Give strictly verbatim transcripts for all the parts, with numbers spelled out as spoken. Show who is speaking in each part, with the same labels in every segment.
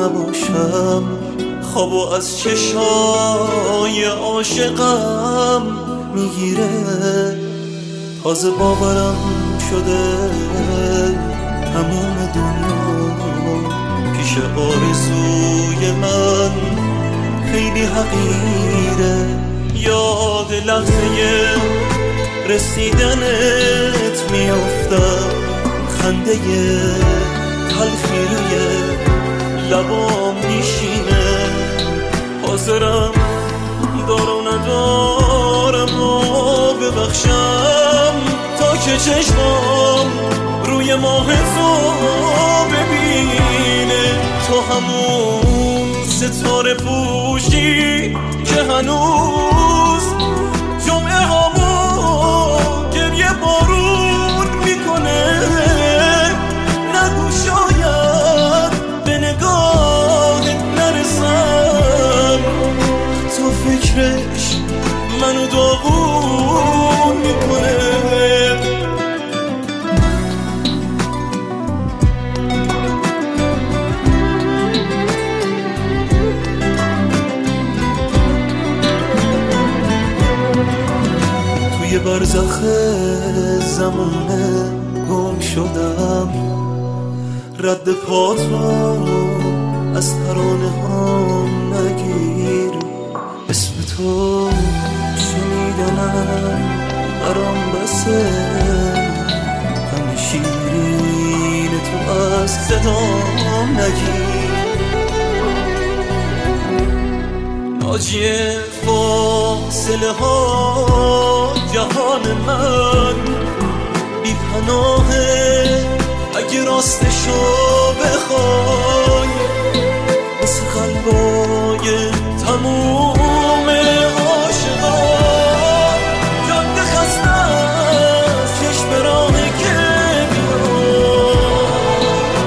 Speaker 1: نباشم، خوابو از چشای عاشقم میگیره. تازه باورم شده تموم دنیا پیش آرزوی من خیلی حقیره. یاد لحظه رسیدنت میافتم، خنده تلخی روی لبام میشینه. حاضرم دار و ندارم و ببخشم تا که چشمام روی ماه تو ببینه. تو همون ستاره پوشی که هنوز جمعه هامو گریه بارون میکنه. نگو شاید به نگاه نرسم، تو فکرش منو داغون میکنه. توی برزخ زمونه گم شدم، رد پاتو از ترانه هم نگیر. اسم تو شنیدنم برام بسه، غم شیرین تو از صدام نگیر. ناجی فاصله ها جهان من بی پناهه، اگه راستشو بخوای مثل قلبای تموم عاشقا. جاده خسته از چشم راهی که میاد،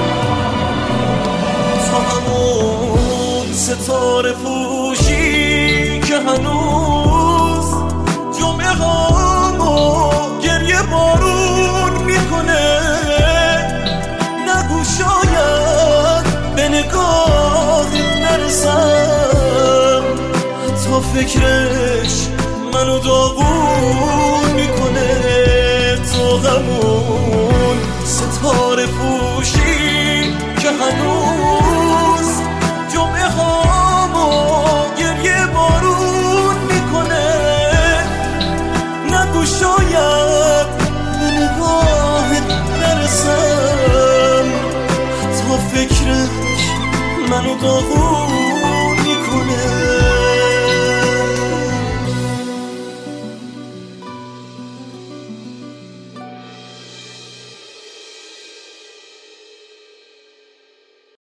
Speaker 1: تو همون ستاره پوشی که هنوز جمعه هامو گریه بارون میکنه. نگو شاید به نگاه نرسم، تا فکرش منو داغون میکنه. تو همون ستاره پوشی که هنوز جمعه هامو گریه بارون میکنه. نگو شاید به نگاهت نرسم، تا فکرش منو داغون